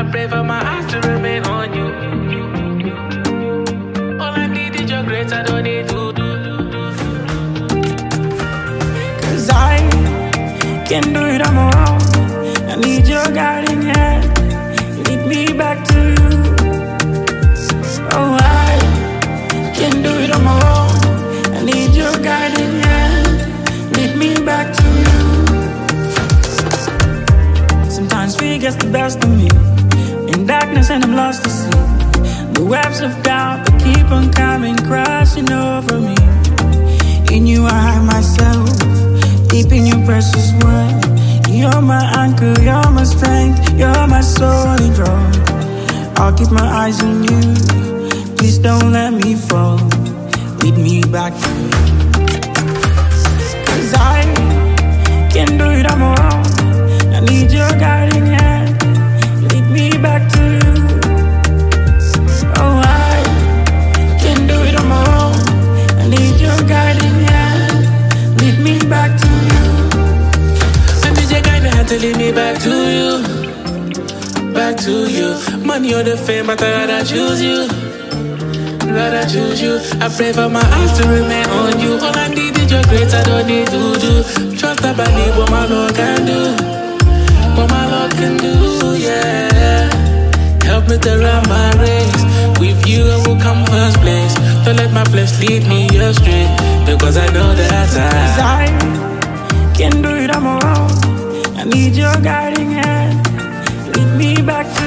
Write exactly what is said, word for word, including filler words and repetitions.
pray for my eyes to remain on you. All I need is your grace, I don't need to do. Cause I can't do it on my own. I need your guiding hand. Lead me back to you. Oh, I can't do it on my own. I need your guiding hand. Lead me back to you. Sometimes fear gets the best of me. In darkness and I'm lost to sea. The webs of doubt that keep on coming, crashing over me. In you I hide myself, deep in your precious word. You're my anchor, you're my strength, you're my solid rock. I'll keep my eyes on you, please don't let me fall. Lead me back to you. Cause I can't do it on my own. I need your guiding hand. Lead me back to you. Oh, I can't do it on my own. I need your guiding hand. Lead me back to you. I need your guiding hand to lead me back to you. Back to you. Money or the fame, but I'd rather choose you. Rather choose you. I pray for my eyes to remain on you. All I need is your grace, I don't need to do. Trust I believe what my Lord can do. What my Lord can do, yeah. Help me to run my race. With you I will come first place. Don't let my flesh lead me astray, because I know that Cause I I can't do it on my own. I need your guiding hand. Lead me back to